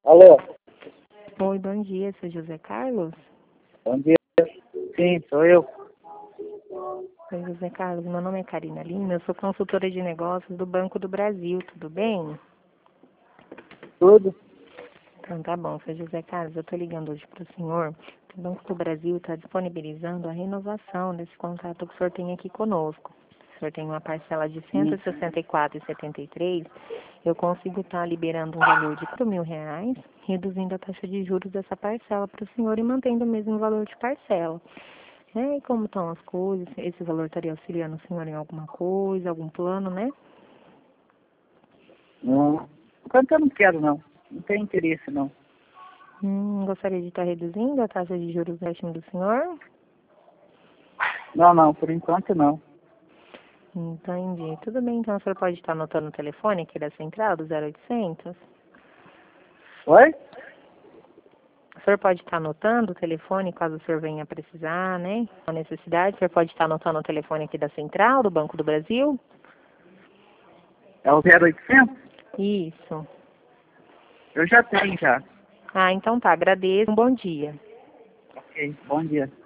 Alô, Oi, bom dia, sou José Carlos. bom dia. Sim, sou eu. Oi, José Carlos, meu nome é Karina Lima, eu sou consultora de negócios do Banco do Brasil, tudo bem? Tudo? Então tá bom, seu José Carlos, eu estou ligando hoje para o senhor, que o Banco do Brasil está disponibilizando a renovação desse contrato que o senhor tem aqui conosco. O senhor tem uma parcela de R$ 164,73, eu consigo estar liberando um valor de R$ 4.000, reduzindo a taxa de juros dessa parcela para o senhor e mantendo o mesmo valor de parcela. E como estão as coisas? Esse valor estaria auxiliando o senhor em alguma coisa, algum plano, né? Não. Enquanto eu não quero, não. Não tenho interesse, não. Gostaria de estar reduzindo a taxa de juros do empréstimo do senhor? Não, não, por enquanto não. Entendi. Tudo bem, então o senhor pode estar anotando o telefone aqui da central, do 0800? Oi? O senhor pode estar anotando o telefone caso o senhor venha precisar, né? A necessidade, o senhor pode estar anotando o telefone aqui da central, do Banco do Brasil? É o 0800? Isso. Eu já tenho já. Ah, então tá, agradeço. Um bom dia. Ok, bom dia.